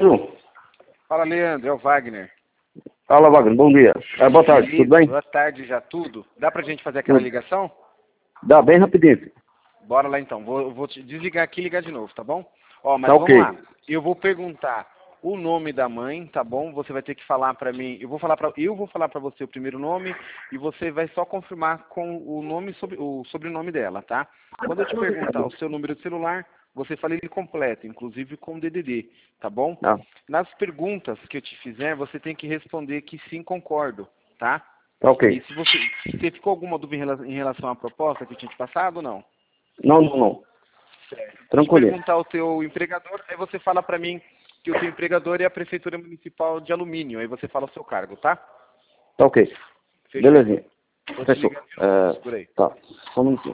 Leandro. Fala, Leandro, é o Wagner. Fala, Wagner, bom dia. Boa tarde, tudo bem? Boa tarde já, tudo. Dá pra gente fazer aquela ligação? Dá, bem rapidinho. Bora lá então, vou te desligar aqui e ligar de novo, tá bom? Ó, mas Tá vamos ok. lá. Eu vou perguntar o nome da mãe, tá bom? Você vai ter que falar pra mim, eu vou falar pra você o primeiro nome e você vai só confirmar com o nome, o sobrenome dela, tá? Quando eu te perguntar o seu número de celular, você fala ele completo, inclusive com DDD, tá bom? Tá. Nas perguntas que eu te fizer, você tem que responder que sim, concordo, tá? Tá ok. E se você ficou alguma dúvida em relação à proposta que eu tinha te passado ou não? Não. Certo. Te Tranquilo. perguntar o teu empregador, aí você fala pra mim que o teu empregador é a Prefeitura Municipal de Alumínio, aí você fala o seu cargo, tá? Tá ok. Fechou. Belezinha. Vou te Fechou. ligar de novo, por aí. Tá. Só um minutinho.